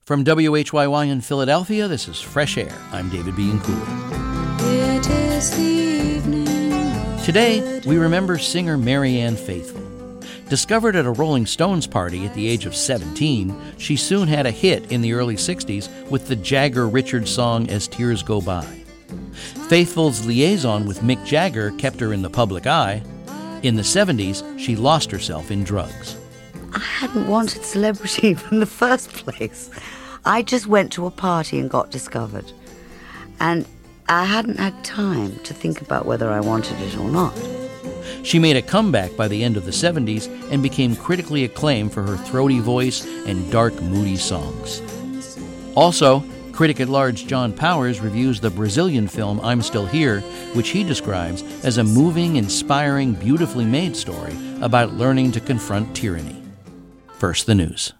From WHYY in Philadelphia, this is Fresh Air. I'm David Bianculli. It is the evening. Today, we remember singer Marianne Faithfull. Discovered at a Rolling Stones party at the age of 17, she soon had a hit in the early 60s with the Jagger-Richards song As Tears Go By. Faithfull's liaison with Mick Jagger kept her in the public eye. In the 70s, she lost herself in drugs. I hadn't wanted celebrity from the first place. I just went to a party and got discovered. And I hadn't had time to think about whether I wanted it or not. She made a comeback by the end of the 70s and became critically acclaimed for her throaty voice and dark, moody songs. Also, critic-at-large John Powers reviews the Brazilian film I'm Still Here, which he describes as a moving, inspiring, beautifully made story about learning to confront tyranny. First, the news.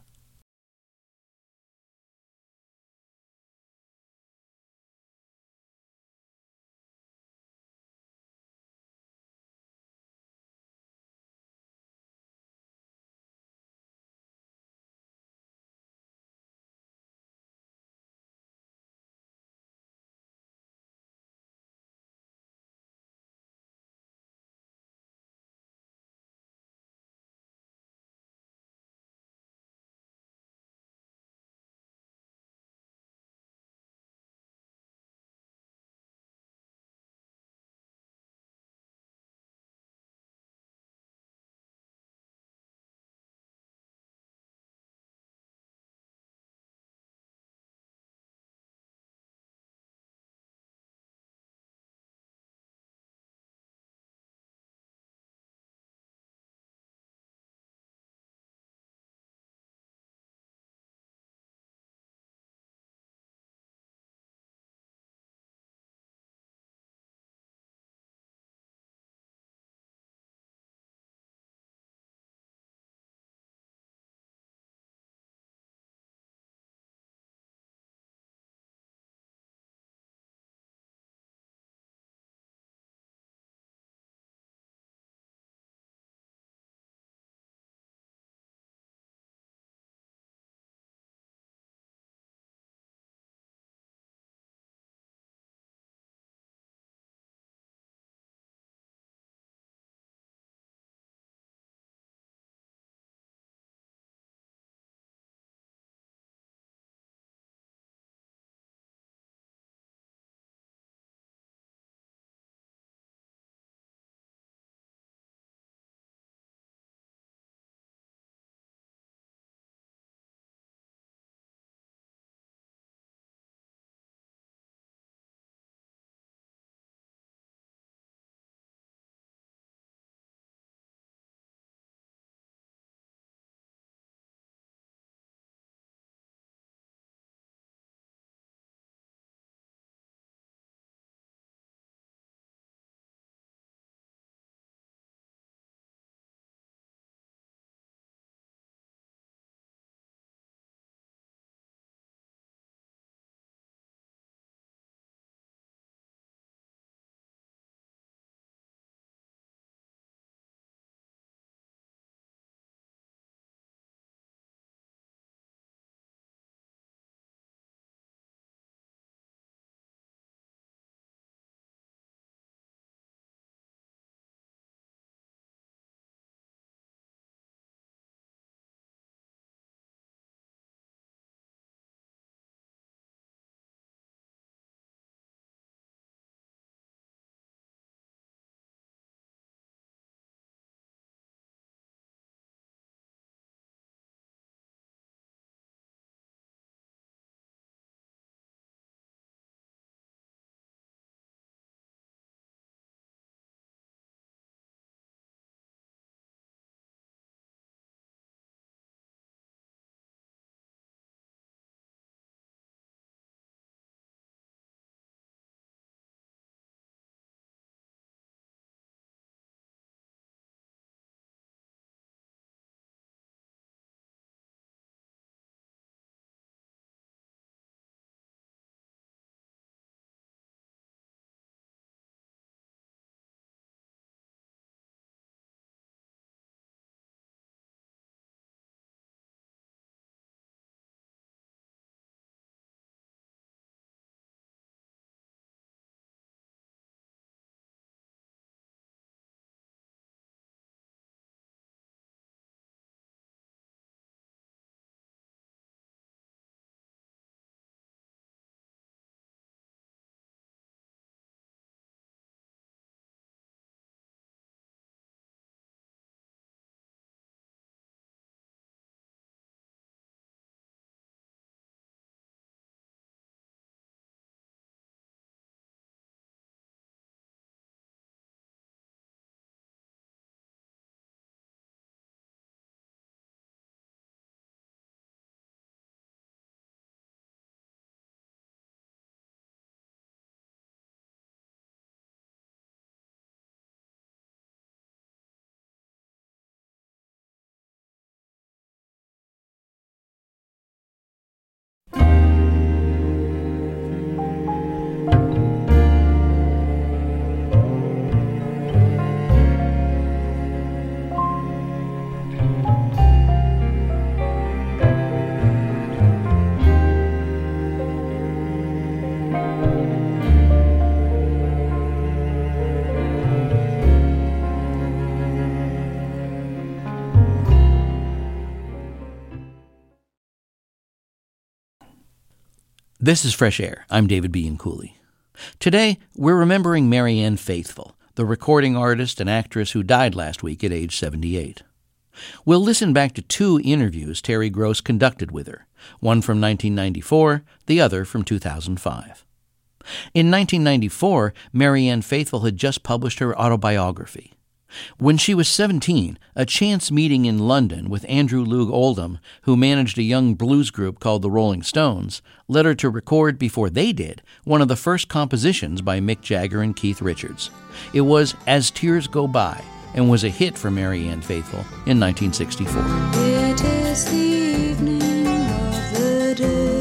This is Fresh Air. I'm David Bianculli. Today, we're remembering Marianne Faithfull, the recording artist and actress who died last week at age 78. We'll listen back to 2 interviews Terry Gross conducted with her, one from 1994, the other from 2005. In 1994, Marianne Faithfull had just published her autobiography. When she was 17, a chance meeting in London with Andrew Loog Oldham, who managed a young blues group called the Rolling Stones, led her to record before they did one of the first compositions by Mick Jagger and Keith Richards. It was As Tears Go By and was a hit for Marianne Faithfull in 1964. It is the evening of the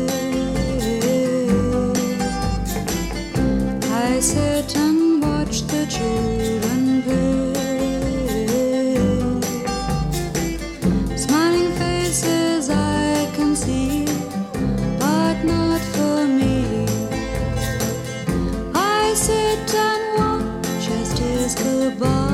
day. I sit and watch the children play. Smiling faces I can see, but not for me. I sit and watch as tears go by.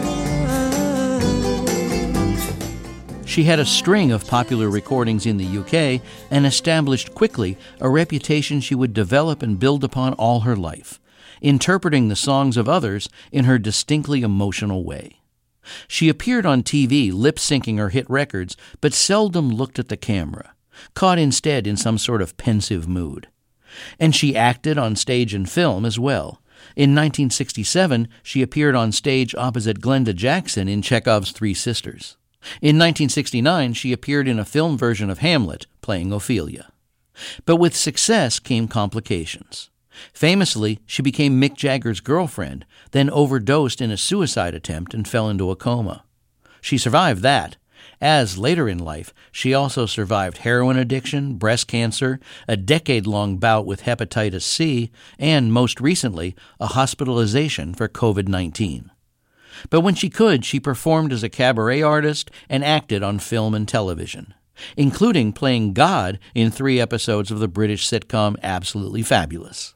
She had a string of popular recordings in the UK and established quickly a reputation she would develop and build upon all her life, interpreting the songs of others in her distinctly emotional way. She appeared on TV lip-syncing her hit records, but seldom looked at the camera, caught instead in some sort of pensive mood. And she acted on stage and film as well. In 1967, she appeared on stage opposite Glenda Jackson in Chekhov's Three Sisters. In 1969, she appeared in a film version of Hamlet, playing Ophelia. But with success came complications. Famously, she became Mick Jagger's girlfriend, then overdosed in a suicide attempt and fell into a coma. She survived that, as later in life, she also survived heroin addiction, breast cancer, a decade-long bout with hepatitis C, and, most recently, a hospitalization for COVID-19. But when she could, she performed as a cabaret artist and acted on film and television, including playing God in 3 episodes of the British sitcom Absolutely Fabulous.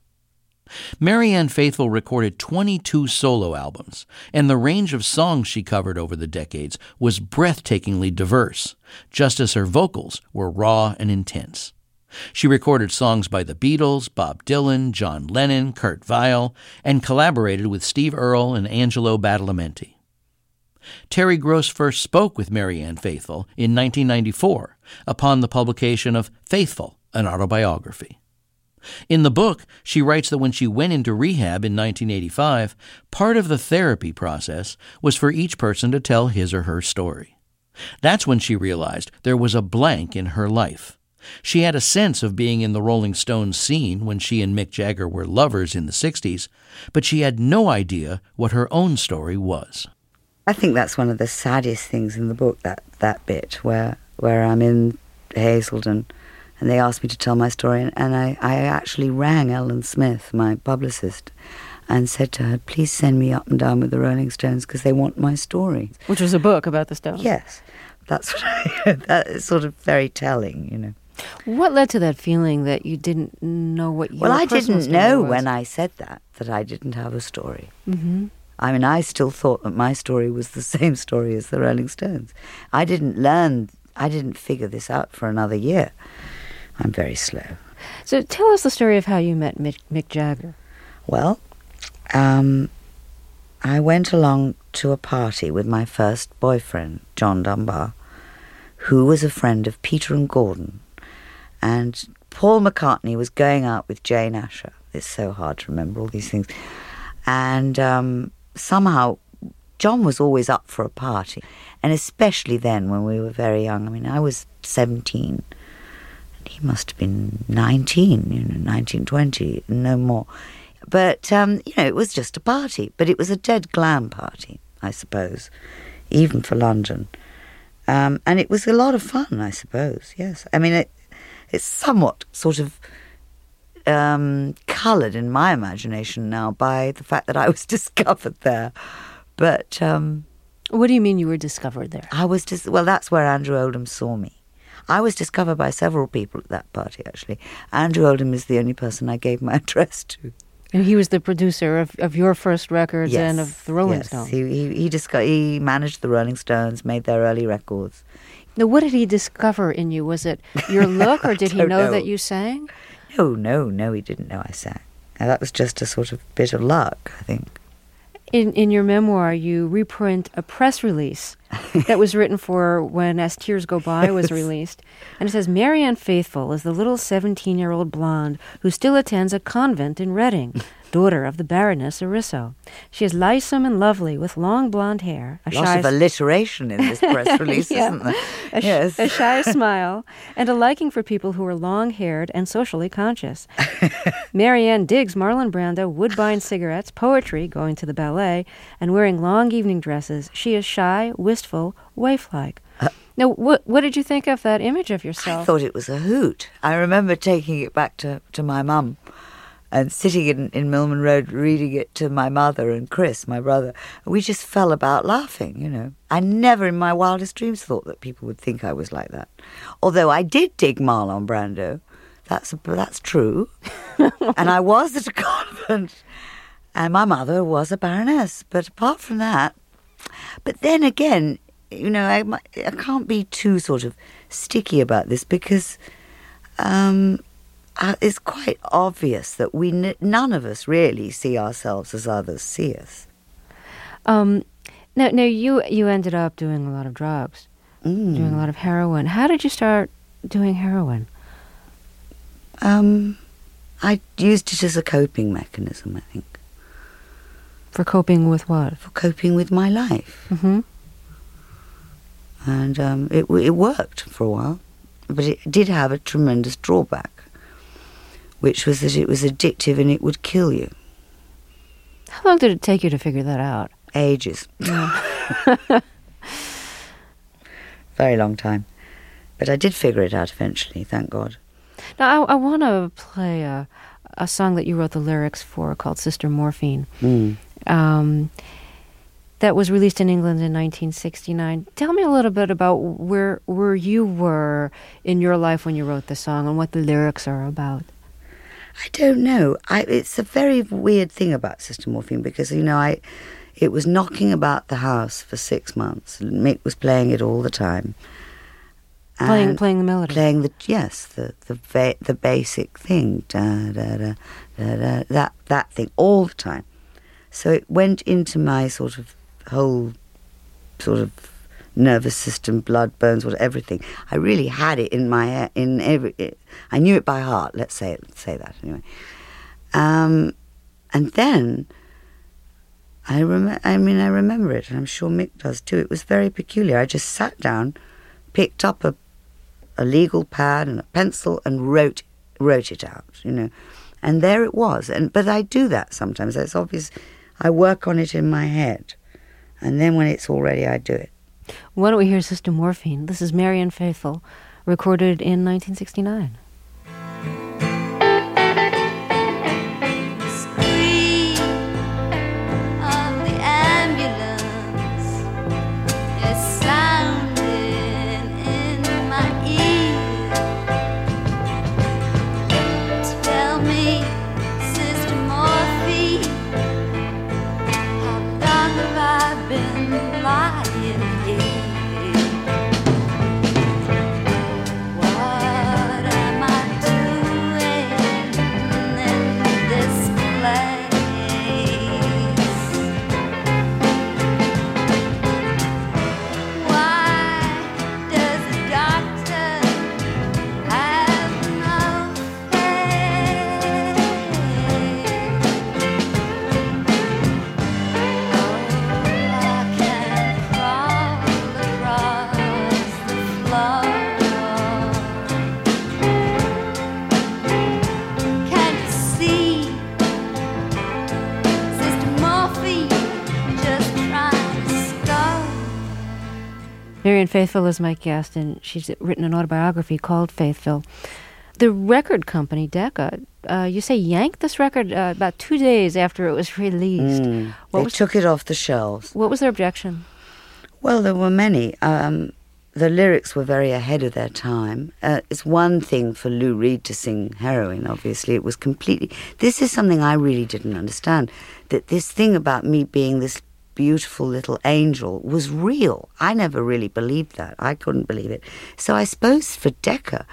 Marianne Faithfull recorded 22 solo albums, and the range of songs she covered over the decades was breathtakingly diverse, just as her vocals were raw and intense. She recorded songs by the Beatles, Bob Dylan, John Lennon, Kurt Weill, and collaborated with Steve Earle and Angelo Badalamenti. Terry Gross first spoke with Marianne Faithfull in 1994 upon the publication of Faithfull, an autobiography. In the book, she writes that when she went into rehab in 1985, part of the therapy process was for each person to tell his or her story. That's when she realized there was a blank in her life. She had a sense of being in the Rolling Stones scene when she and Mick Jagger were lovers in the 60s, but she had no idea what her own story was. I think that's one of the saddest things in the book, that bit where I'm in Hazelden and they asked me to tell my story, and I actually rang Ellen Smith, my publicist, and said to her, please send me Up and Down with the Rolling Stones because they want my story. Which was a book about the Stones. Yes. That's what that is sort of very telling, you know. What led to that feeling that you didn't know what your Well, I personal didn't story know was? when I said that I didn't have a story. Mm-hmm. I mean, I still thought that my story was the same story as the Rolling Stones. I didn't figure this out for another year. I'm very slow. So tell us the story of how you met Mick Jagger. Well, I went along to a party with my first boyfriend, John Dunbar, who was a friend of Peter and Gordon. And Paul McCartney was going out with Jane Asher. It's so hard to remember all these things. And somehow John was always up for a party. And especially then when we were very young. I mean, I was 17. And he must have been 19, 19, 20, no more. But, it was just a party. But it was a dead glam party, I suppose, even for London. And it was a lot of fun, I suppose, yes. I mean, it's somewhat sort of coloured in my imagination now by the fact that I was discovered there. But what do you mean you were discovered there? I was well, that's where Andrew Oldham saw me. I was discovered by several people at that party, actually. Andrew Oldham is the only person I gave my address to. And he was the producer of your first records and of the Rolling Stones. He managed the Rolling Stones, made their early records. Now, what did he discover in you? Was it your look, or did he know that you sang? No, he didn't know I sang. That was just a sort of bit of luck, I think. In your memoir, you reprint a press release that was written for when As Tears Go By was released. And it says, Marianne Faithfull is the little 17-year-old blonde who still attends a convent in Reading, daughter of the Baroness Arisso. She is lissome and lovely with long blonde hair. Lots of alliteration in this press release, isn't there? A shy smile, and a liking for people who are long-haired and socially conscious. Marianne digs Marlon Brando, Woodbine cigarettes, poetry, going to the ballet, and wearing long evening dresses. She is shy, wistful, waif-like. Now, what did you think of that image of yourself? I thought it was a hoot. I remember taking it back to my mum and sitting in Milman Road reading it to my mother and Chris, my brother. We just fell about laughing, you know. I never in my wildest dreams thought that people would think I was like that. Although I did dig Marlon Brando. That's true. And I was at a convent. And my mother was a baroness. But apart from that... But then again, you know, I can't be too sort of sticky about this because... it's quite obvious that none of us really see ourselves as others see us. Now you ended up doing a lot of drugs, doing a lot of heroin. How did you start doing heroin? I used it as a coping mechanism, I think. For coping with what? For coping with my life. Mm-hmm. And it worked for a while, but it did have a tremendous drawback, which was that it was addictive and it would kill you. How long did it take you to figure that out? Ages. Yeah. Very long time. But I did figure it out eventually, thank God. Now, I want to play a song that you wrote the lyrics for called Sister Morphine. That was released in England in 1969. Tell me a little bit about where you were in your life when you wrote the song and what the lyrics are about. I don't know. It's a very weird thing about Sister Morphine because, you know, it was knocking about the house for 6 months. Mick was playing it all the time. Playing the melody. Playing the basic thing, da da da da da, that thing all the time. So it went into my sort of whole sort of nervous system, blood, bones, everything. I really had it in my head, I knew it by heart. Let's say that anyway. And then I remember it, and I'm sure Mick does too. It was very peculiar. I just sat down, picked up a legal pad and a pencil, and wrote it out. You know, and there it was. But I do that sometimes. It's obvious. I work on it in my head, and then when it's all ready, I do it. Why don't we hear Sister Morphine? This is Marianne Faithfull, recorded in 1969. Marianne Faithfull is my guest, and she's written an autobiography called Faithfull. The record company, Decca, you say yanked this record about 2 days after it was released. They took it off the shelves. What was their objection? Well, there were many. The lyrics were very ahead of their time. It's one thing for Lou Reed to sing Heroin, obviously. It was completely... This is something I really didn't understand, that this thing about me being this beautiful little angel was real. I never really believed that. I couldn't believe it. So I suppose for Decca,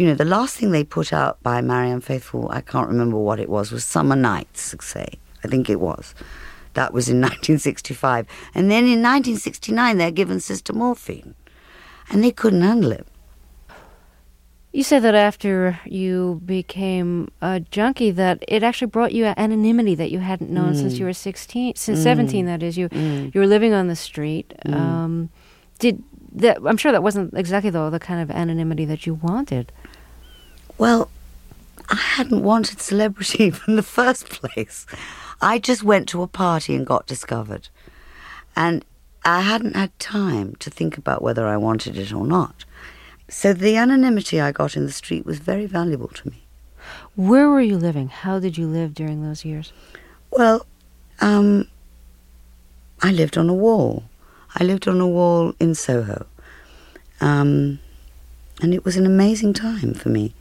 the last thing they put out by Marianne Faithfull, I can't remember what it was Summer Nights, say. I think it was. That was in 1965. And then in 1969, they're given Sister Morphine. And they couldn't handle it. You say that after you became a junkie, that it actually brought you anonymity that you hadn't known since you were 17, that is. You were living on the street. I'm sure that wasn't exactly, though, the kind of anonymity that you wanted. Well, I hadn't wanted celebrity in the first place. I just went to a party and got discovered. And I hadn't had time to think about whether I wanted it or not. So the anonymity I got in the street was very valuable to me. Where were you living? How did you live during those years? Well, I lived on a wall. I lived on a wall in Soho. And it was an amazing time for me.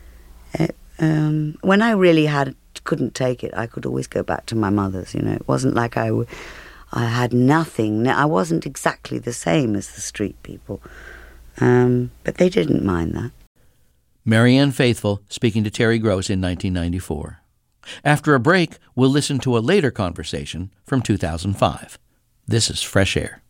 When I really couldn't take it, I could always go back to my mother's. It wasn't like I had nothing. I wasn't exactly the same as the street people, but they didn't mind that. Marianne Faithfull speaking to Terry Gross in 1994. After a break, we'll listen to a later conversation from 2005. This is Fresh Air.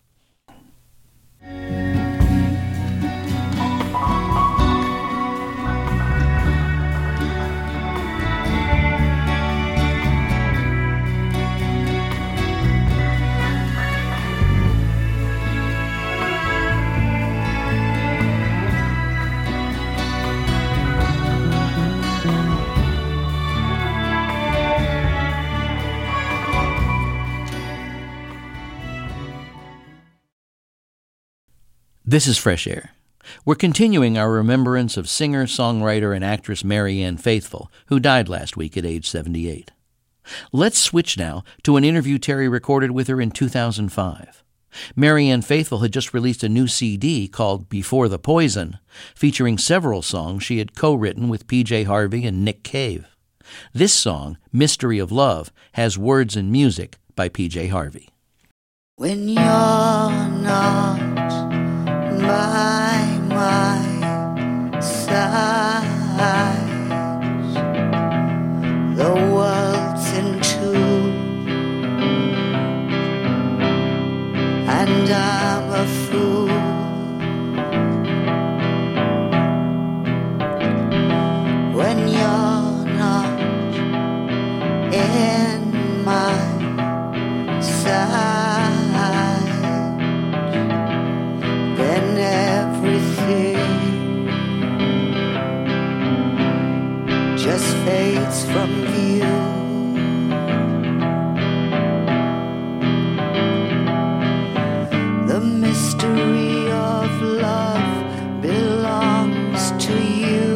This is Fresh Air. We're continuing our remembrance of singer, songwriter, and actress Marianne Faithfull, who died last week at age 78. Let's switch now to an interview Terry recorded with her in 2005. Marianne Faithfull had just released a new CD called Before the Poison, featuring several songs she had co-written with P.J. Harvey and Nick Cave. This song, Mystery of Love, has words and music by P.J. Harvey. When you're not by my side, the world's in two, and I'm a fool. When you're not in my side, then everything just fades from view. The mystery of love belongs to you.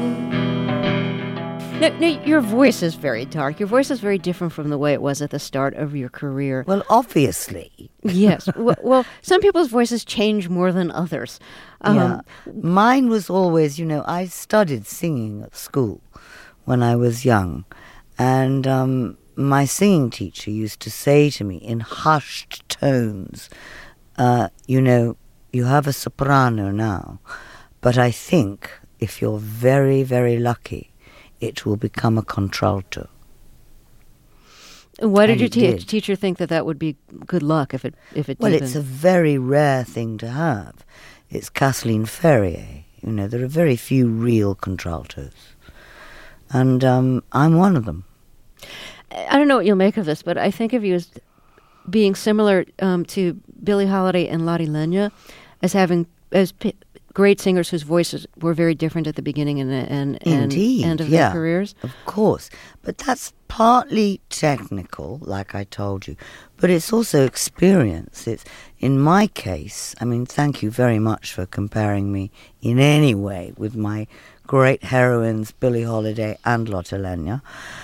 Now, your voice is very dark. Your voice is very different from the way it was at the start of your career. Well, obviously. Yes. Well, some people's voices change more than others. Yeah. Mine was always, I studied singing at school when I was young. And my singing teacher used to say to me in hushed tones, you have a soprano now, but I think if you're very, very lucky, it will become a contralto. Why did your teacher think that would be good luck if it did? Well, it's a very rare thing to have. It's Kathleen Ferrier. There are very few real contraltos. And I'm one of them. I don't know what you'll make of this, but I think of you as being similar to Billie Holiday and Lotte Lenya, as having great singers whose voices were very different at the beginning and end of their careers. Of course. But that's partly technical, like I told you, but it's also experience. It's, in my case, thank you very much for comparing me in any way with my great heroines, Billie Holiday and Lotte Lenya.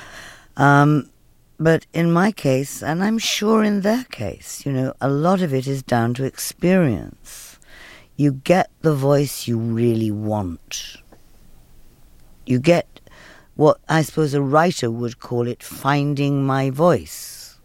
But in my case, and I'm sure in their case, a lot of it is down to experience. You get the voice you really want. You get what I suppose a writer would call it finding my voice.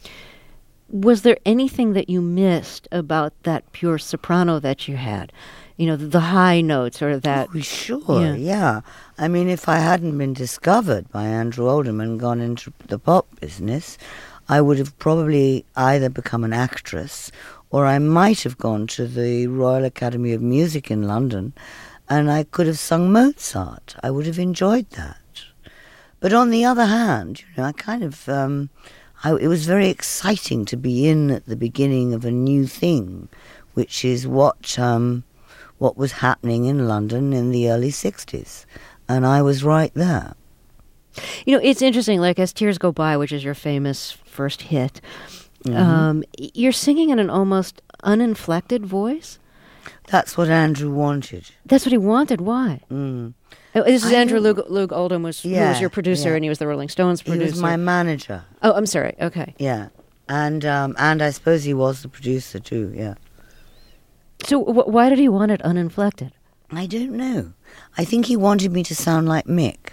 Was there anything that you missed about that pure soprano that you had? the high notes or that. Oh, sure, yeah. I mean, if I hadn't been discovered by Andrew Oldham and gone into the pop business, I would have probably either become an actress or I might have gone to the Royal Academy of Music in London and I could have sung Mozart. I would have enjoyed that. But on the other hand, I kind of... it was very exciting to be in at the beginning of a new thing, which is what was happening in London in the early 60s. And I was right there. It's interesting, like As Tears Go By, which is your famous first hit, you're singing in an almost uninflected voice? That's what Andrew wanted. That's what he wanted? Why? This is Andrew Loog Oldham, who was your producer, and he was the Rolling Stones producer. He was my manager. Oh, I'm sorry. Okay. Yeah. And I suppose he was the producer too, yeah. So why did he want it uninflected? I don't know. I think he wanted me to sound like Mick.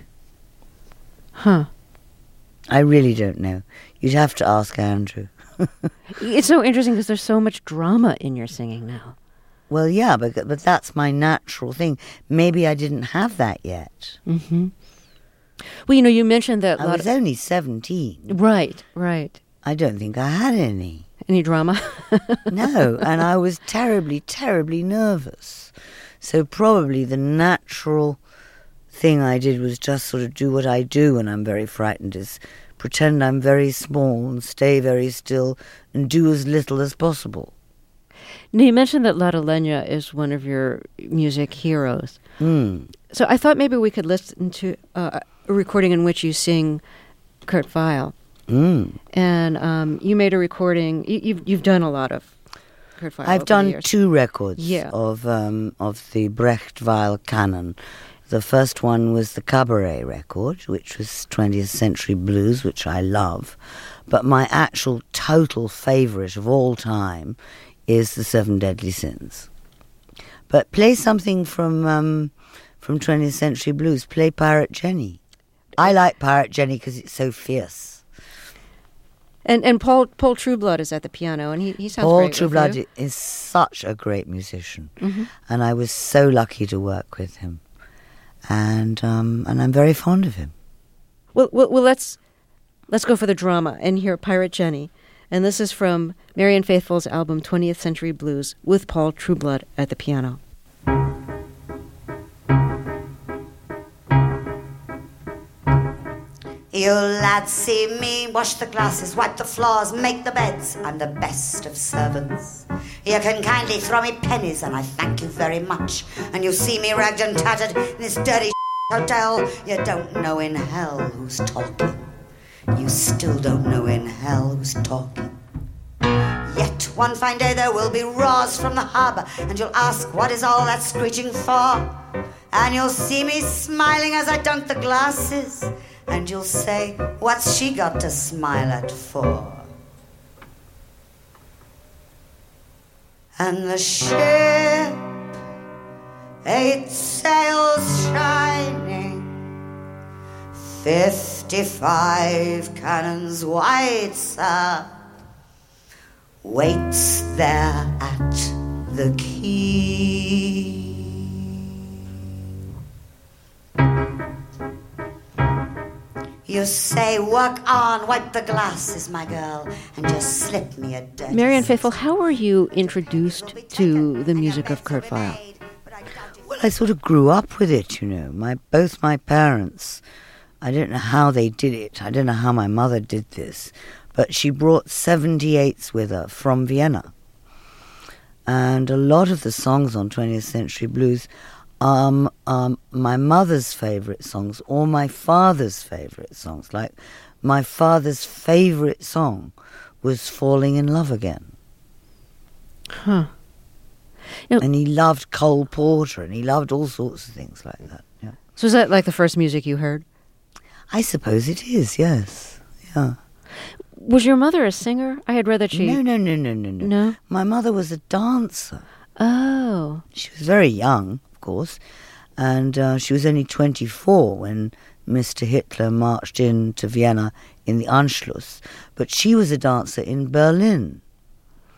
Huh. I really don't know. You'd have to ask Andrew. It's so interesting because there's so much drama in your singing now. Well, yeah, but that's my natural thing. Maybe I didn't have that yet. Mm-hmm. Well, you mentioned that... I was only 17. Right. I don't think I had any. Any drama? No, and I was terribly, terribly nervous. So probably the natural thing I did was just sort of do what I do when I'm very frightened, is pretend I'm very small and stay very still and do as little as possible. Now, you mentioned that La Leña is one of your music heroes. So I thought maybe we could listen to a recording in which you sing Kurt Weill. And you made a recording. You've done a lot of Kurt Weill. I've done 2 records of the Brecht Weill canon. The first one was the Cabaret record, which was 20th Century Blues, which I love. But my actual total favourite of all time is the 7 Deadly Sins. But play something from 20th Century Blues. Play Pirate Jenny. I like Pirate Jenny because it's so fierce. And Paul Trueblood is at the piano, and he sounds Paul great. Trueblood is such a great musician, and I was so lucky to work with him, and I'm very fond of him. Well, let's go for the drama and hear Pirate Jenny. And this is from Marianne Faithfull's album 20th Century Blues with Paul Trueblood at the piano. You lads see me wash the glasses, wipe the floors, make the beds. I'm the best of servants. You can kindly throw me pennies and I thank you very much. And you see me ragged and tattered in this dirty hotel. You don't know in hell who's talking. You still don't know in hell who's talking. Yet one fine day there will be roars from the harbour, and you'll ask what is all that screeching for? And you'll see me smiling as I dunk the glasses, and you'll say, what's she got to smile at for? And the ship, 8 sails shining, 55 cannons wide, sir, waits there at the quay. You say, work on, wipe the glasses, my girl, and just slip me a dirty... Marianne Faithfull, how were you introduced to the music of Kurt Weill? Well, I sort of grew up with it, both my parents... I don't know how they did it. I don't know how my mother did this. But she brought 78s with her from Vienna. And a lot of the songs on 20th Century Blues are my mother's favourite songs or my father's favourite songs. Like, my father's favourite song was Falling in Love Again. Huh. And he loved Cole Porter and he loved all sorts of things like that. Yeah. So is that like the first music you heard? I suppose it is, yes. Yeah. Was your mother a singer? I had read that she... No. No? My mother was a dancer. Oh. She was very young, of course, and she was only 24 when Mr. Hitler marched into Vienna in the Anschluss. But she was a dancer in Berlin.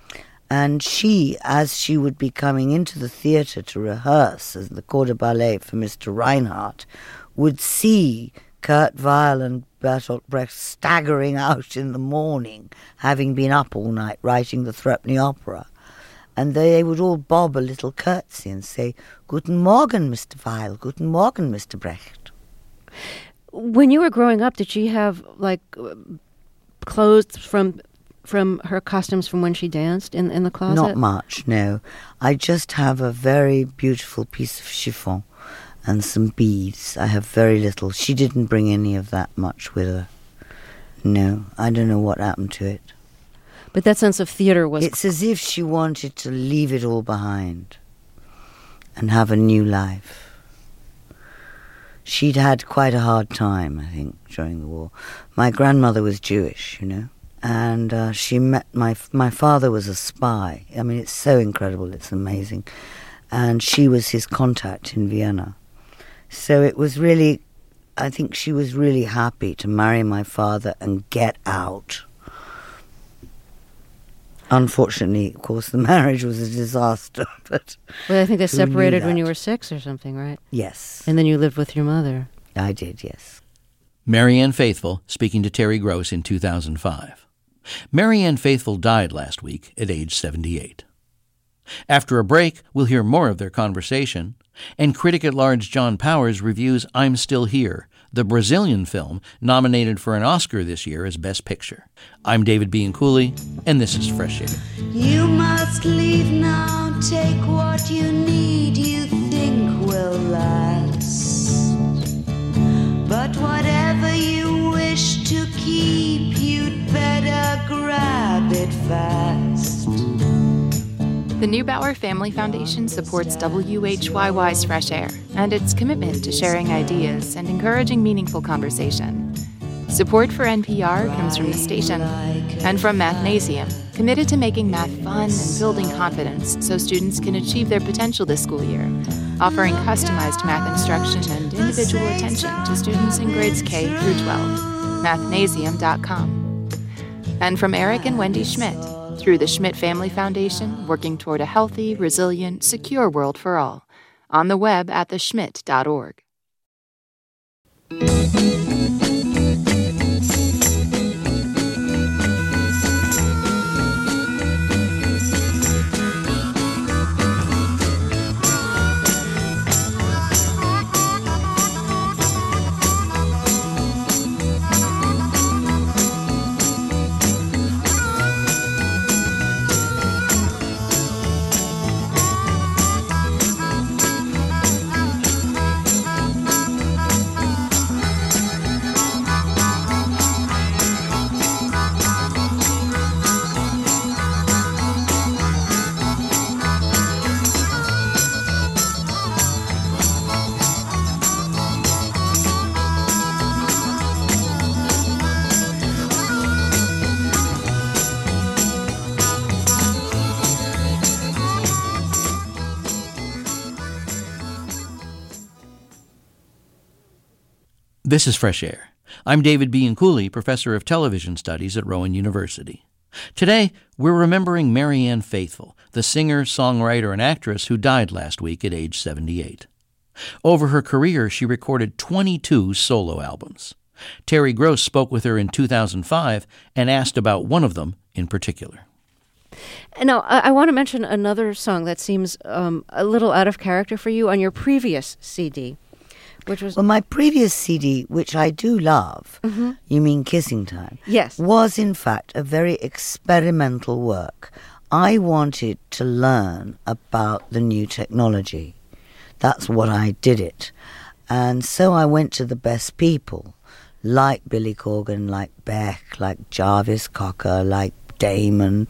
And she, as she would be coming into the theatre to rehearse as the corps de ballet for Mr. Reinhardt, would see Kurt Weill and Bertolt Brecht staggering out in the morning, having been up all night writing the Threepenny Opera. And they would all bob a little curtsy and say, "Guten Morgen, Mr. Weill, Guten Morgen, Mr. Brecht." When you were growing up, did she have, like, clothes from her costumes from when she danced in the closet? Not much, no. I just have a very beautiful piece of chiffon and some beads. I have very little. She didn't bring any of that much with her. No, I don't know what happened to it. But that sense of theater was... It's as if she wanted to leave it all behind and have a new life. She'd had quite a hard time, I think, during the war. My grandmother was Jewish, you know. And she met my father was a spy. I mean, it's so incredible, it's amazing. And she was his contact in Vienna. So it was really, I think she was really happy to marry my father and get out. Unfortunately, of course, the marriage was a disaster. But well, I think they who knew separated when that? you were 6 or something, right? Yes, And then you lived with your mother. I did, yes. Marianne Faithfull speaking to Terry Gross in 2005. Marianne Faithfull died last week at age 78. After a break, we'll hear more of their conversation, and critic-at-large John Powers reviews I'm Still Here, the Brazilian film nominated for an Oscar this year as Best Picture. I'm David Bianculli, and this is Fresh Air. You must leave now, take what you need, you think will last. But whatever you wish to keep, you'd better grab it fast. The Neubauer Family Foundation supports WHYY's Fresh Air and its commitment to sharing ideas and encouraging meaningful conversation. Support for NPR comes from the station and from Mathnasium, committed to making math fun and building confidence so students can achieve their potential this school year, offering customized math instruction and individual attention to students in grades K through 12. Mathnasium.com. And from Eric and Wendy Schmidt, through the Schmidt Family Foundation, working toward a healthy, resilient, secure world for all. On the web at theschmidt.org. This is Fresh Air. I'm David Bianculli, Professor of Television Studies at Rowan University. Today, we're remembering Marianne Faithfull, the singer, songwriter, and actress who died last week at age 78. Over her career, she recorded 22 solo albums. Terry Gross spoke with her in 2005 and asked about one of them in particular. Now, I want to mention another song that seems a little out of character for you on your previous CD. Which was... Well, my previous CD, which I do love, you mean Kissing Time? Yes. Was in fact a very experimental work. I wanted to learn about the new technology. That's what I did it. And so I went to the best people, like Billy Corgan, like Beck, like Jarvis Cocker, like Damon.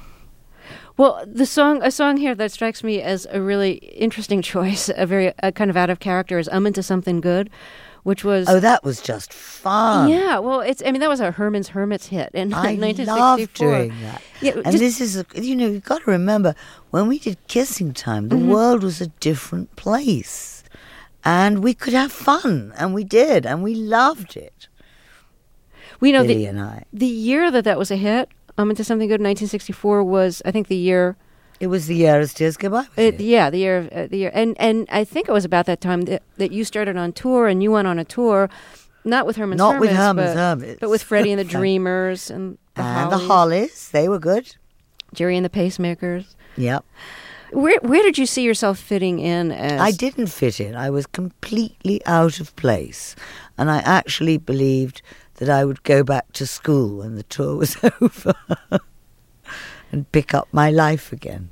Well, a song here that strikes me as a really interesting choice, a kind of out of character, is "I'm Into Something Good," which was... Oh, that was just fun. Yeah, well, that was a Herman's Hermits hit in 1964. I love doing that. Yeah, and this is, you've got to remember, when we did Kissing Time, the world was a different place. And we could have fun, and we did, and we loved it. We know Billy and I. The year that was a hit Into Something Good, 1964 was, I think, the year. It was the year As Tears Go By. Yeah, the year, and I think it was about that time that you started on tour, and you went on a tour, not with Herman's Not Hermits, with Herman's Hermits. but with Freddie and the Dreamers and the the Hollies. Hollies. They were good. Jerry and the Pacemakers. Yep. Where did you see yourself fitting in as? I didn't fit in. I was completely out of place. And I actually believed that I would go back to school when the tour was over and pick up my life again.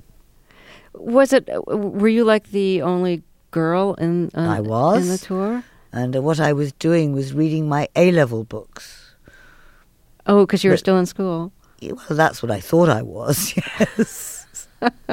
Were you like the only girl I was. in the tour? And what I was doing was reading my A-level books. Oh, because you were still in school. Well, that's what I thought I was, yes.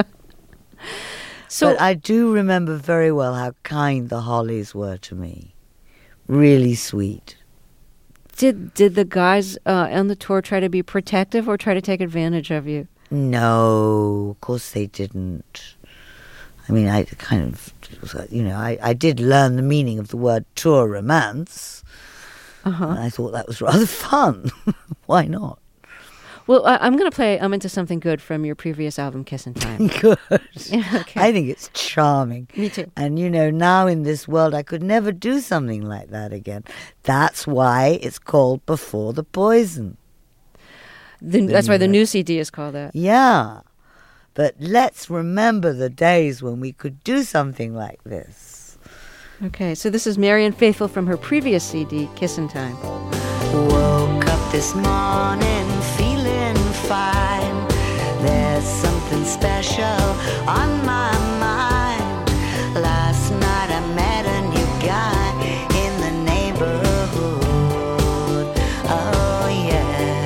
So but I do remember very well how kind the Hollies were to me. Really sweet. did the guys on the tour try to be protective or try to take advantage of you? No, of course they didn't. I mean, I kind of, I did learn the meaning of the word tour romance. Uh-huh. And I thought that was rather fun. Why not? Well, I'm going to play Into Something Good from your previous album, Kiss in Time. Good. Okay. I think it's charming. Me too. And, now in this world, I could never do something like that again. That's why it's called Before the Poison. That's why the new CD is called that. Yeah. But let's remember the days when we could do something like this. Okay, so this is Marianne Faithfull from her previous CD, Kiss in Time. Woke up this morning feeling fine. There's something special on my mind. Last night I met a new guy in the neighborhood. Oh yeah.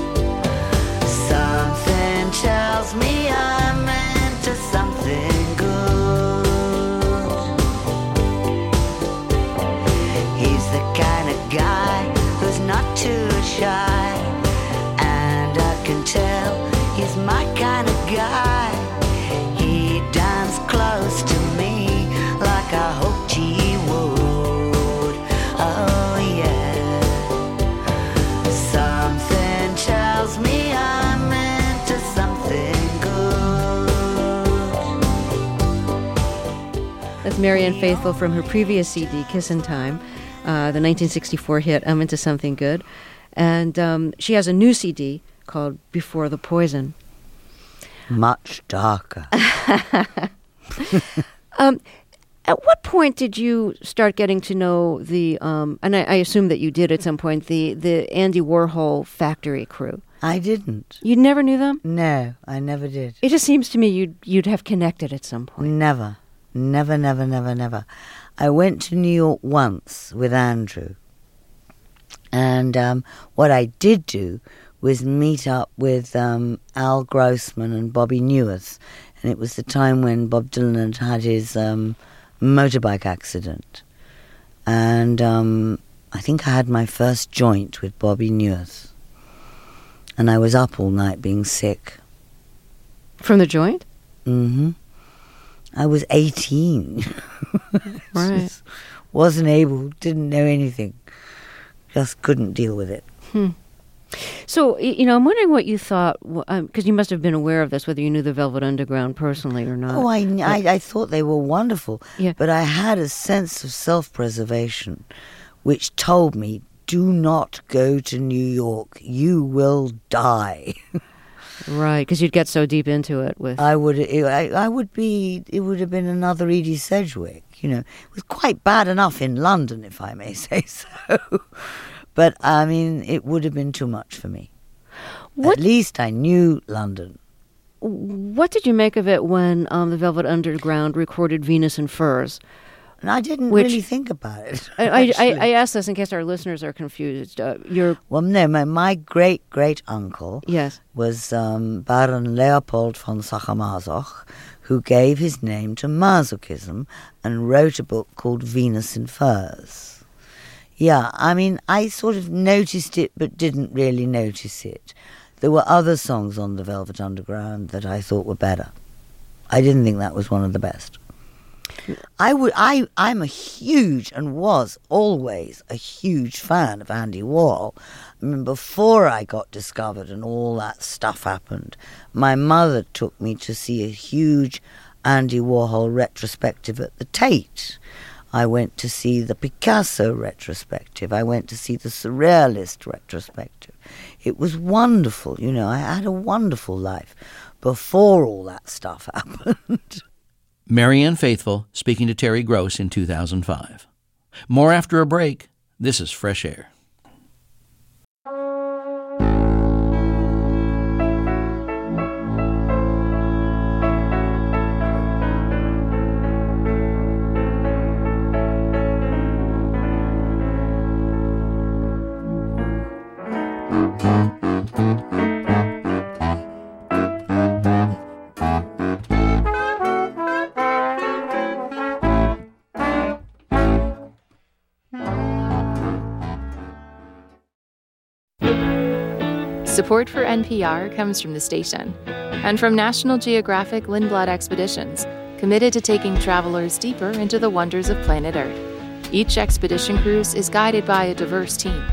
Something tells me I'm into something good. He's the kind of guy who's not too shy, and I can tell he's my kind of guy. He danced close to me like I hoped he would. Oh yeah. Something tells me I'm into something good. That's Marianne Faithfull from her previous CD, Kiss in Time, the 1964 hit, I'm Into Something Good. And she has a new CD called Before the Poison. Much darker. At what point did you start getting to know the, and I assume that you did at some point, the Andy Warhol Factory crew? I didn't. You never knew them? No, I never did. It just seems to me you'd have connected at some point. Never. Never, never, never, never. I went to New York once with Andrew. And what I did do was meet up with Al Grossman and Bobby Newirth. And it was the time when Bob Dylan had his motorbike accident. And I think I had my first joint with Bobby Newirth. And I was up all night being sick. From the joint? Mm-hmm. I was 18. Right. Just wasn't able, didn't know anything. Just couldn't deal with it. So, I'm wondering what you thought, because you must have been aware of this, whether you knew the Velvet Underground personally or not. Oh, I thought they were wonderful. Yeah. But I had a sense of self-preservation which told me, do not go to New York. You will die. Right, because you'd get so deep into it with... I would be, it would have been another Edie Sedgwick, It was quite bad enough in London, if I may say so. But, I mean, it would have been too much for me. At least I knew London. What did you make of it when the Velvet Underground recorded Venus in Furs? And I didn't really think about it. I asked this in case our listeners are confused. Well, no, my great-great-uncle Yes. was Baron Leopold von Sacher-Masoch, who gave his name to masochism and wrote a book called Venus in Furs. Yeah, I mean, I sort of noticed it but didn't really notice it. There were other songs on the Velvet Underground that I thought were better. I didn't think that was one of the best. I'm a huge and was always a huge fan of Andy Warhol. I mean, before I got discovered and all that stuff happened, my mother took me to see a huge Andy Warhol retrospective at the Tate. I went to see the Picasso retrospective. I went to see the Surrealist retrospective. It was wonderful, you know. I had a wonderful life before all that stuff happened. Marianne Faithfull speaking to Terry Gross in 2005. More after a break. This is Fresh Air. Support for NPR comes from the station and from National Geographic Lindblad Expeditions, committed to taking travelers deeper into the wonders of planet Earth. Each expedition cruise is guided by a diverse team.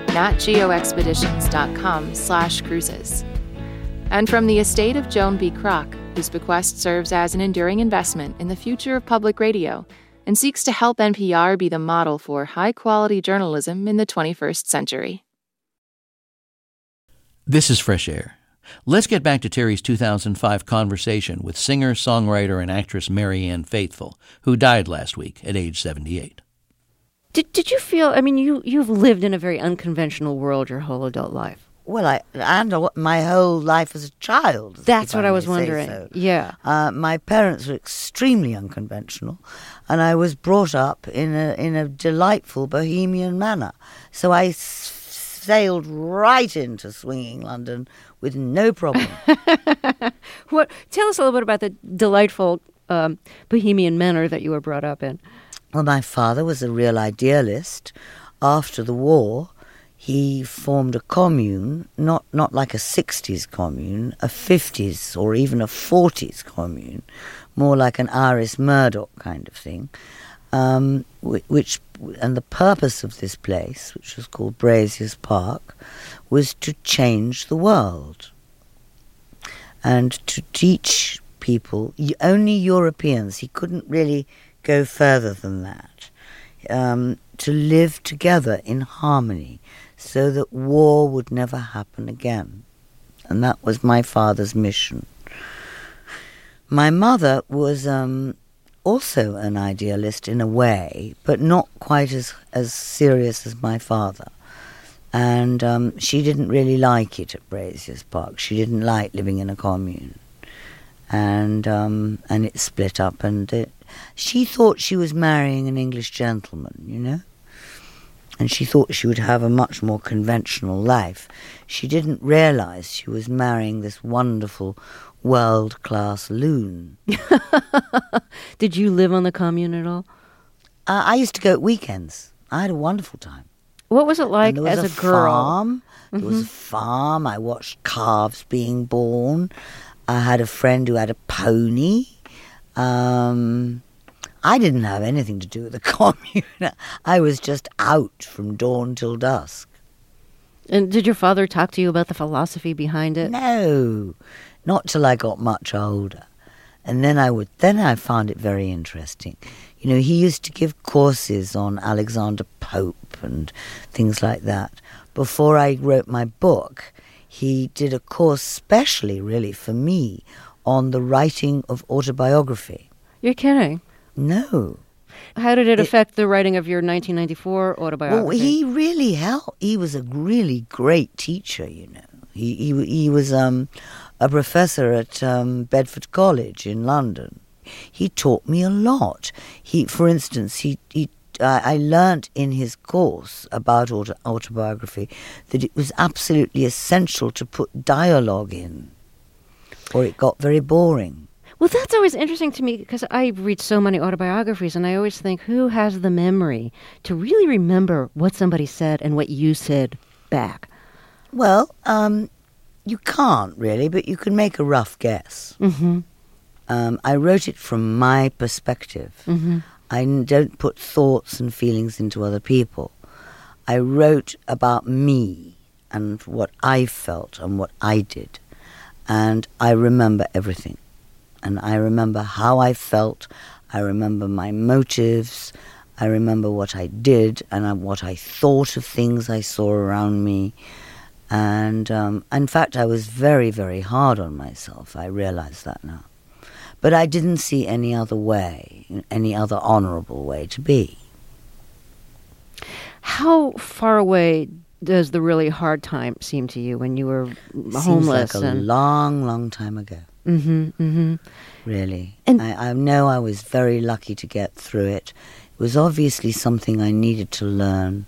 natgeoexpeditions.com/cruises. And from the estate of Joan B. Kroc, whose bequest serves as an enduring investment in the future of public radio and seeks to help NPR be the model for high-quality journalism in the 21st century. This is Fresh Air. Let's get back to Terry's 2005 conversation with singer, songwriter, and actress Marianne Faithfull, who died last week at age 78. Did you feel, I mean, you've lived in a very unconventional world your whole adult life. Well, my whole life as a child. That's what I was wondering. So. Yeah. My parents were extremely unconventional, and I was brought up in a delightful bohemian manner. So I sailed right into swinging London with no problem. Tell us a little bit about the delightful bohemian manner that you were brought up in. Well, my father was a real idealist. After the war, he formed a commune, not like a 60s commune, a 50s or even a 40s commune, more like an Iris Murdoch kind of thing. And the purpose of this place, which was called Braziers Park, was to change the world and to teach people, only Europeans, he couldn't really go further than that, to live together in harmony so that war would never happen again. And that was my father's mission. My mother was also an idealist in a way, but not quite as serious as my father. And she didn't really like it at Braziers Park. She didn't like living in a commune. And it split up, and she thought she was marrying an English gentleman, you know? And she thought she would have a much more conventional life. She didn't realize she was marrying this wonderful world-class loon. Did you live on the commune at all? I used to go at weekends. I had a wonderful time. What was it like as a girl? Farm. There was a farm. I watched calves being born. I had a friend who had a pony. I didn't have anything to do with the commune. I was just out from dawn till dusk. And did your father talk to you about the philosophy behind it? No, not till I got much older. And then I found it very interesting. You know, he used to give courses on Alexander Pope and things like that. Before I wrote my book, he did a course specially, really, for me on the writing of autobiography. You're kidding? No. How did it affect the writing of your 1994 autobiography? Well, he really helped. He was a really great teacher, you know. He was a professor at Bedford College in London. He taught me a lot. For instance, I learnt in his course about autobiography that it was absolutely essential to put dialogue in, or it got very boring. Well, that's always interesting to me because I read so many autobiographies and I always think, who has the memory to really remember what somebody said and what you said back? Well, you can't really, but you can make a rough guess. Mm-hmm. I wrote it from my perspective. Mm-hmm. I don't put thoughts and feelings into other people. I wrote about me and what I felt and what I did. And I remember everything. And I remember how I felt. I remember my motives. I remember what I did and what I thought of things I saw around me. And in fact, I was very, very hard on myself. I realize that now. But I didn't see any other way, any other honorable way to be. How far away does the really hard time seem to you when you were homeless? Seems like a long, long time ago. Mm-hmm, mm-hmm. Really. And I know I was very lucky to get through it. It was obviously something I needed to learn.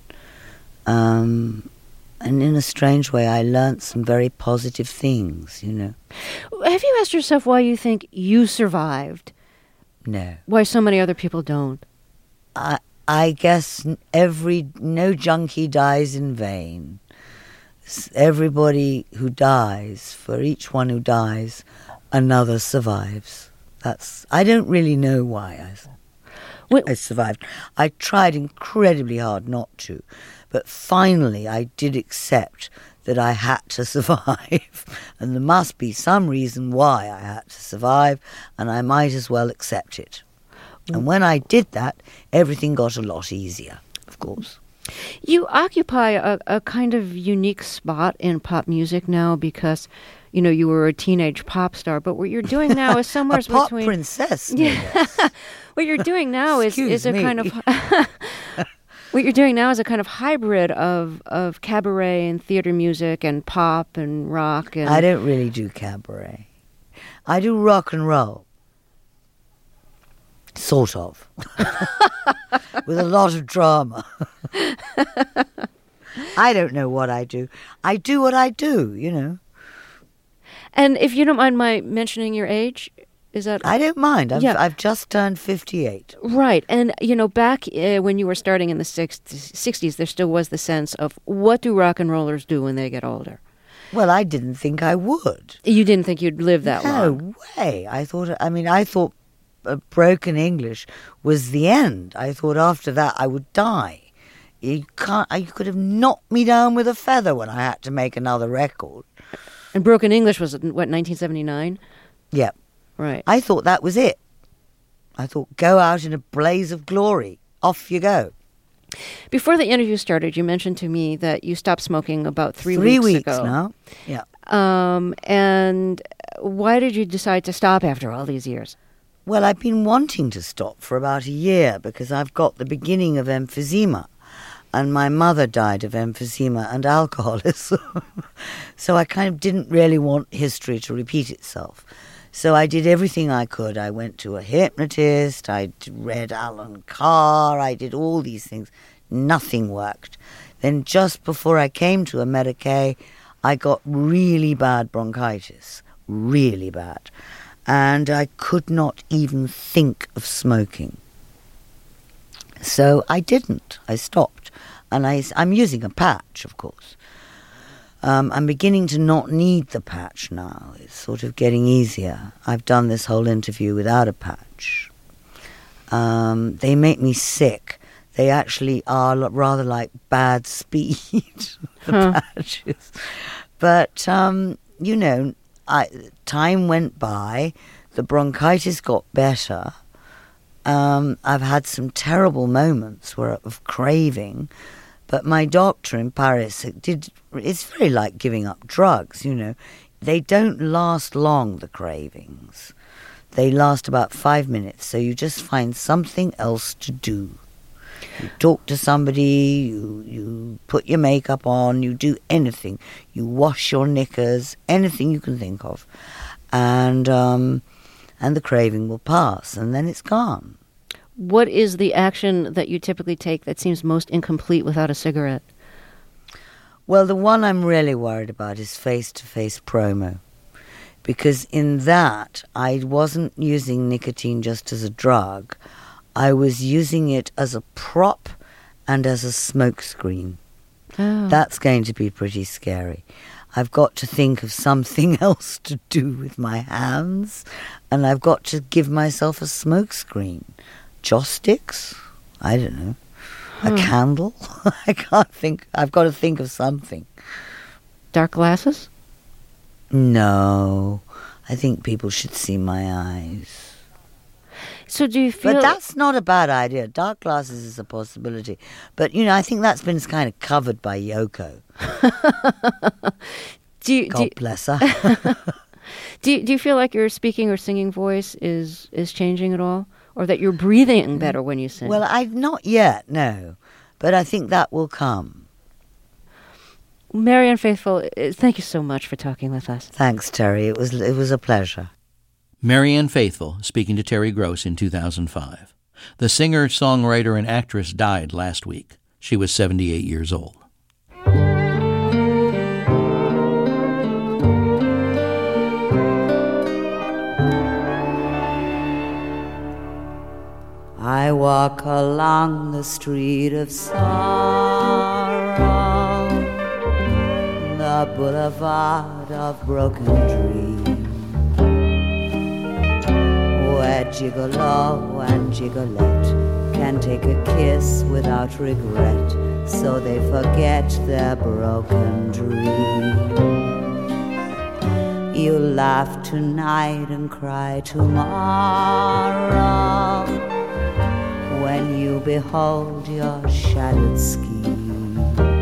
And in a strange way, I learnt some very positive things, you know. Have you asked yourself why you think you survived? No. Why so many other people don't? I guess no junkie dies in vain. Everybody who dies, for each one who dies, another survives. I don't really know why I survived. I tried incredibly hard not to, but finally I did accept that I had to survive, and there must be some reason why I had to survive, and I might as well accept it. And when I did that, everything got a lot easier, of course. You occupy a kind of unique spot in pop music now because, you know, you were a teenage pop star, but what you're doing now is somewhere a pop between... princess. Yeah. What you're doing now is a me. kind of... What you're doing now is a kind of hybrid of cabaret and theater music and pop and rock. And I don't really do cabaret. I do rock and roll. Sort of. With a lot of drama. I don't know what I do. I do what I do, you know. And if you don't mind my mentioning your age, is that... I don't mind. Yeah. I've just turned 58. Right. And, you know, back when you were starting in the 60s, there still was the sense of what do rock and rollers do when they get older? Well, I didn't think I would. You didn't think you'd live that long? No way. I thought broken English was the end. I thought after that I would die. You could have knocked me down with a feather when I had to make another record. And broken English was, what, 1979? Yeah. Right. I thought that was it. I thought, go out in a blaze of glory. Off you go. Before the interview started, you mentioned to me that you stopped smoking about 3 weeks weeks ago. now. Yeah. And why did you decide to stop after all these years? Well, I've been wanting to stop for about a year because I've got the beginning of emphysema. And my mother died of emphysema and alcoholism. So I kind of didn't really want history to repeat itself. So I did everything I could. I went to a hypnotist, I read Alan Carr, I did all these things. Nothing worked. Then just before I came to a Medicaid, I got really bad bronchitis. Really bad. And I could not even think of smoking. So I didn't. I stopped. And I'm using a patch, of course. I'm beginning to not need the patch now. It's sort of getting easier. I've done this whole interview without a patch. They make me sick. They actually are rather like bad speed, the patches. But, you know, time went by. The bronchitis got better. I've had some terrible moments of craving. But my doctor in Paris it's very like giving up drugs, you know. They don't last long, the cravings. They last about 5 minutes, so you just find something else to do. You talk to somebody, you put your makeup on, you do anything. You wash your knickers, anything you can think of. And the craving will pass, and then it's gone. What is the action that you typically take that seems most incomplete without a cigarette? Well, the one I'm really worried about is face-to-face promo. Because in that, I wasn't using nicotine just as a drug. I was using it as a prop and as a smokescreen. Oh. That's going to be pretty scary. I've got to think of something else to do with my hands, and I've got to give myself a smoke screen. Joss sticks? I don't know. A candle? I can't think. I've got to think of something. Dark glasses? No. I think people should see my eyes. So do you feel... But that's not a bad idea. Dark glasses is a possibility. But, I think that's been kind of covered by Yoko. God bless her. Do you feel like your speaking or singing voice is changing at all? Or that you're breathing better when you sing? Well, I've not yet, no. But I think that will come. Marianne Faithfull, thank you so much for talking with us. Thanks, Terry. It was a pleasure. Marianne Faithfull speaking to Terry Gross in 2005. The singer, songwriter, and actress died last week. She was 78 years old. I walk along the street of sorrow, the boulevard of broken dreams, where gigolo and gigolette can take a kiss without regret, so they forget their broken dreams. You laugh tonight and cry tomorrow, when you behold your shattered scheme.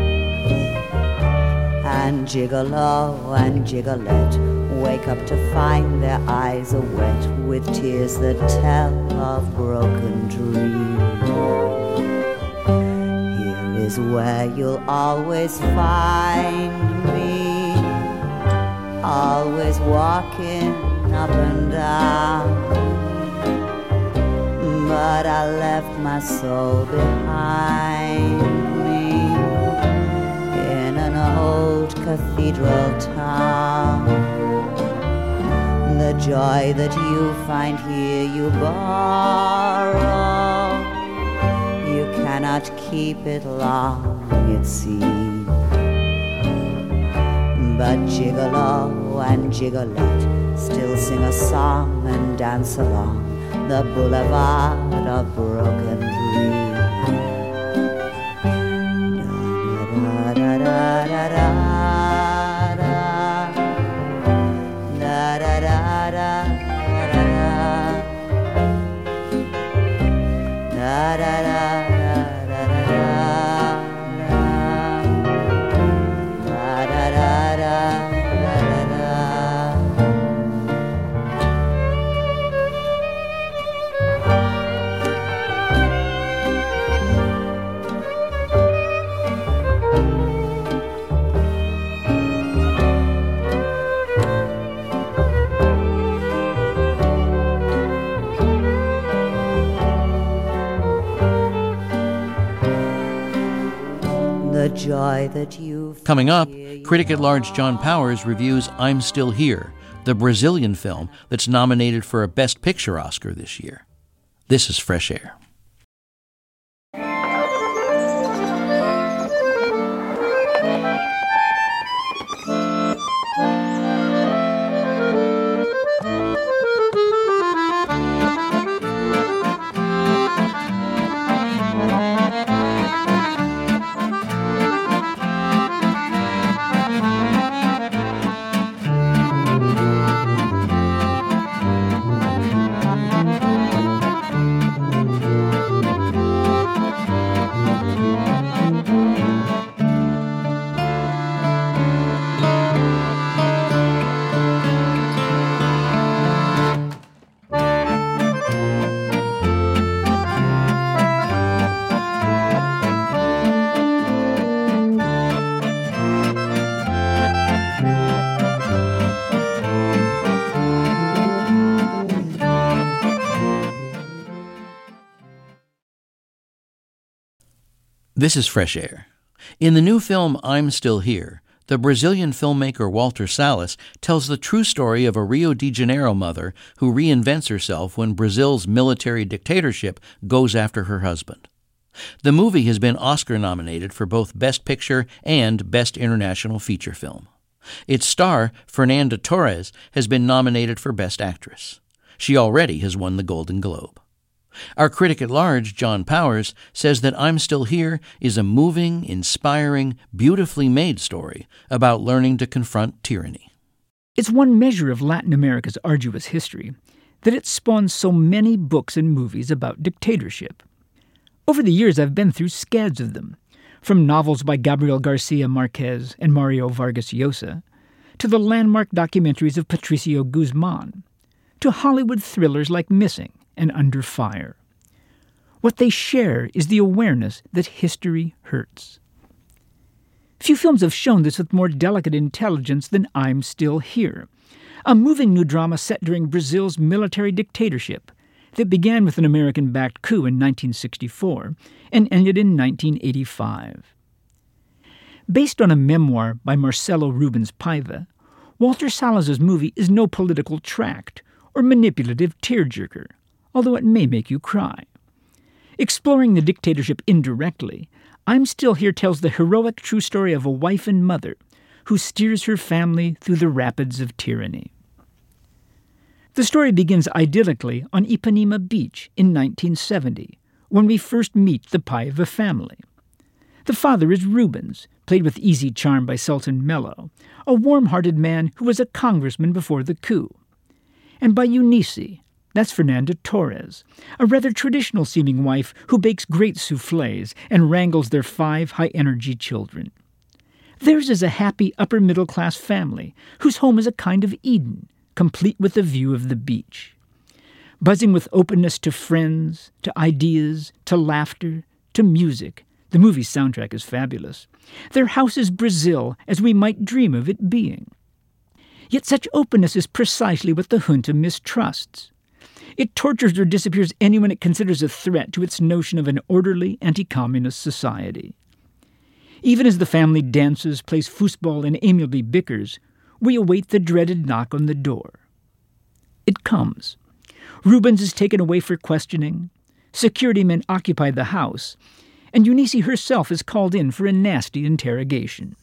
And gigolo and gigolette wake up to find their eyes are wet with tears that tell of broken dreams. Here is where you'll always find me, always walking up and down. But I left my soul behind me in an old cathedral town. The joy that you find here you borrow, you cannot keep it long, it seems. But gigolo and gigolette still sing a song and dance along the boulevard of broken dreams. Da da da da da da da da da da da da. Joy that you Coming up, critic at large John Powers reviews I'm Still Here, the Brazilian film that's nominated for a Best Picture Oscar this year. This is Fresh Air. This is Fresh Air. In the new film I'm Still Here, the Brazilian filmmaker Walter Salles tells the true story of a Rio de Janeiro mother who reinvents herself when Brazil's military dictatorship goes after her husband. The movie has been Oscar nominated for both Best Picture and Best International Feature Film. Its star, Fernanda Torres, has been nominated for Best Actress. She already has won the Golden Globe. Our critic at large, John Powers, says that I'm Still Here is a moving, inspiring, beautifully made story about learning to confront tyranny. It's one measure of Latin America's arduous history that it spawns so many books and movies about dictatorship. Over the years, I've been through scads of them, from novels by Gabriel Garcia Marquez and Mario Vargas Llosa, to the landmark documentaries of Patricio Guzman, to Hollywood thrillers like Missing and Under Fire. What they share is the awareness that history hurts. Few films have shown this with more delicate intelligence than I'm Still Here, a moving new drama set during Brazil's military dictatorship that began with an American-backed coup in 1964 and ended in 1985. Based on a memoir by Marcelo Rubens Paiva, Walter Salazar's movie is no political tract or manipulative tearjerker, although it may make you cry. Exploring the dictatorship indirectly, I'm Still Here tells the heroic true story of a wife and mother who steers her family through the rapids of tyranny. The story begins idyllically on Ipanema Beach in 1970, when we first meet the Paiva family. The father is Rubens, played with easy charm by Sultan Mello, a warm-hearted man who was a congressman before the coup. And by Eunice, that's Fernanda Torres, a rather traditional-seeming wife who bakes great soufflés and wrangles their 5 high-energy children. Theirs is a happy upper-middle-class family whose home is a kind of Eden, complete with a view of the beach. Buzzing with openness to friends, to ideas, to laughter, to music, the movie's soundtrack is fabulous. Their house is Brazil as we might dream of it being. Yet such openness is precisely what the junta mistrusts. It tortures or disappears anyone it considers a threat to its notion of an orderly anti-communist society. Even as the family dances, plays foosball, and amiably bickers, we await the dreaded knock on the door. It comes. Rubens is taken away for questioning, security men occupy the house, and Eunice herself is called in for a nasty interrogation.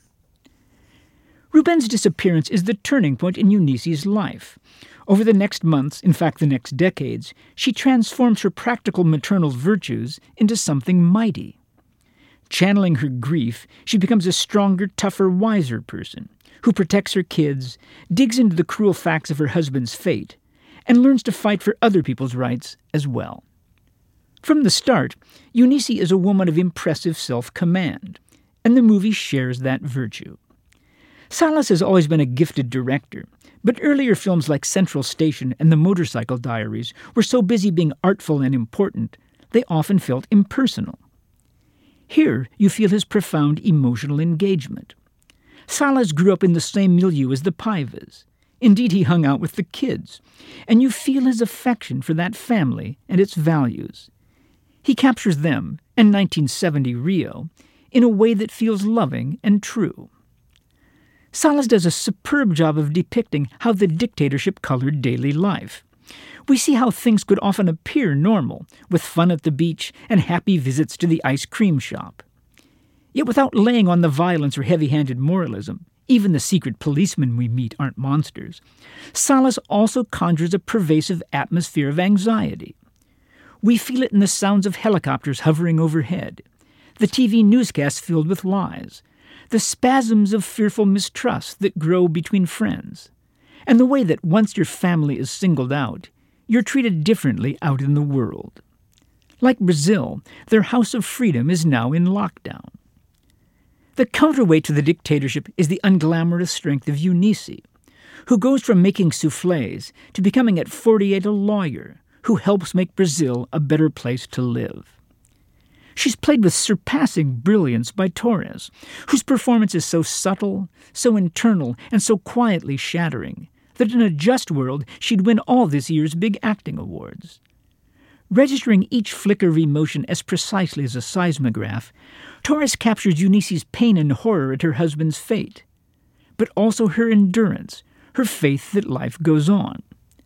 Rubens' disappearance is the turning point in Eunice's life. Over the next months, in fact the next decades, she transforms her practical maternal virtues into something mighty. Channeling her grief, she becomes a stronger, tougher, wiser person who protects her kids, digs into the cruel facts of her husband's fate, and learns to fight for other people's rights as well. From the start, Eunice is a woman of impressive self-command, and the movie shares that virtue. Salas has always been a gifted director, but earlier films like Central Station and The Motorcycle Diaries were so busy being artful and important, they often felt impersonal. Here, you feel his profound emotional engagement. Salas grew up in the same milieu as the Paivas. Indeed, he hung out with the kids, and you feel his affection for that family and its values. He captures them, and 1970 Rio, in a way that feels loving and true. Salas does a superb job of depicting how the dictatorship colored daily life. We see how things could often appear normal, with fun at the beach and happy visits to the ice cream shop. Yet without laying on the violence or heavy-handed moralism, even the secret policemen we meet aren't monsters, Salas also conjures a pervasive atmosphere of anxiety. We feel it in the sounds of helicopters hovering overhead, the TV newscasts filled with lies, the spasms of fearful mistrust that grow between friends, and the way that once your family is singled out, you're treated differently out in the world. Like Brazil, their house of freedom is now in lockdown. The counterweight to the dictatorship is the unglamorous strength of Eunice, who goes from making soufflés to becoming at 48 a lawyer who helps make Brazil a better place to live. She's played with surpassing brilliance by Torres, whose performance is so subtle, so internal, and so quietly shattering that in a just world she'd win all this year's big acting awards. Registering each flicker of emotion as precisely as a seismograph, Torres captures Eunice's pain and horror at her husband's fate, but also her endurance, her faith that life goes on.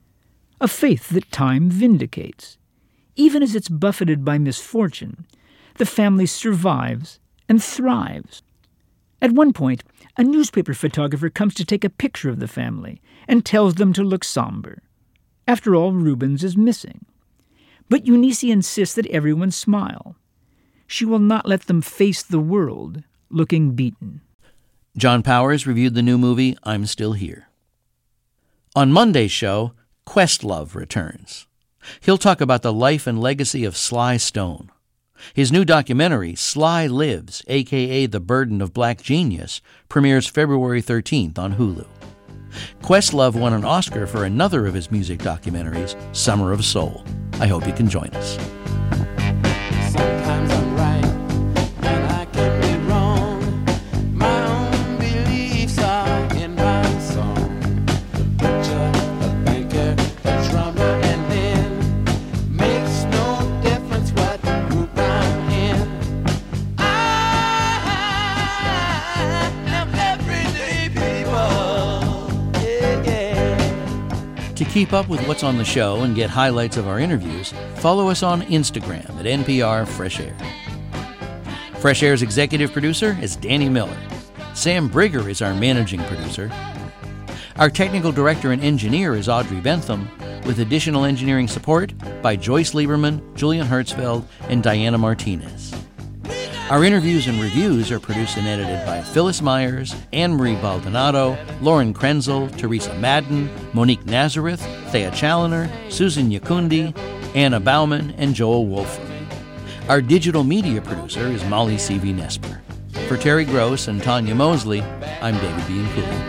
A faith that time vindicates. Even as it's buffeted by misfortune, the family survives and thrives. At one point, a newspaper photographer comes to take a picture of the family and tells them to look somber. After all, Rubens is missing. But Eunice insists that everyone smile. She will not let them face the world looking beaten. John Powers reviewed the new movie, I'm Still Here. On Monday's show, Questlove returns. He'll talk about the life and legacy of Sly Stone. His new documentary, Sly Lives, a.k.a. The Burden of Black Genius, premieres February 13th on Hulu. Questlove won an Oscar for another of his music documentaries, Summer of Soul. I hope you can join us. Sometimes I'm right, and I can be wrong. My own beliefs are in my song. The butcher, the banker, the drummer, and then makes no difference what group I'm in. I am everyday people. Yeah. To keep up with what's on the show and get highlights of our interviews, follow us on Instagram at NPR Fresh Air. Fresh Air's executive producer is Danny Miller. Sam Brigger is our managing producer. Our technical director and engineer is Audrey Bentham, with additional engineering support by Joyce Lieberman, Julian Hertzfeld, and Diana Martinez. Our interviews and reviews are produced and edited by Phyllis Myers, Anne-Marie Baldonado, Lauren Krenzel, Teresa Madden, Monique Nazareth, Thea Challoner, Susan Yakundi, Anna Bauman, and Joel Wolfer. Our digital media producer is Molly C.V. Nesper. For Terry Gross and Tanya Mosley, I'm David B. Cooley.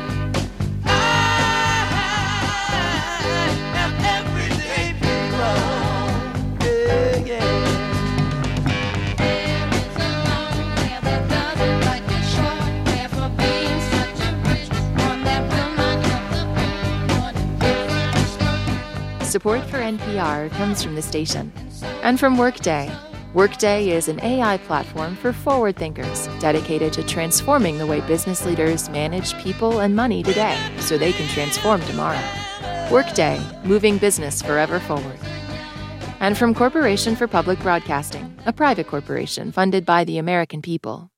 Support for NPR comes from the station and from Workday. Workday is an AI platform for forward thinkers dedicated to transforming the way business leaders manage people and money today so they can transform tomorrow. Workday, moving business forever forward. And from Corporation for Public Broadcasting, a private corporation funded by the American people.